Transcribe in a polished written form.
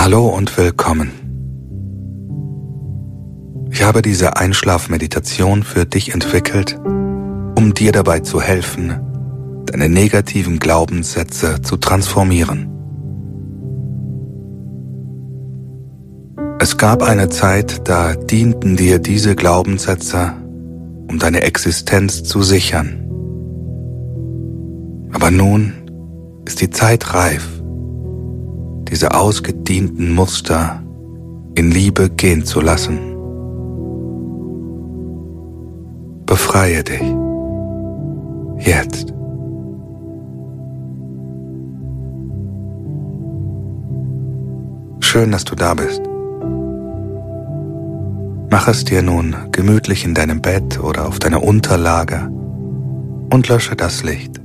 Hallo und willkommen. Ich habe diese Einschlafmeditation für dich entwickelt, um dir dabei zu helfen, deine negativen Glaubenssätze zu transformieren. Es gab eine Zeit, da dienten dir diese Glaubenssätze, um deine Existenz zu sichern. Aber nun ist die Zeit reif, diese ausgedienten Muster in Liebe gehen zu lassen. Befreie dich. Jetzt. Schön, dass du da bist. Mach es dir nun gemütlich in deinem Bett oder auf deiner Unterlage und lösche das Licht.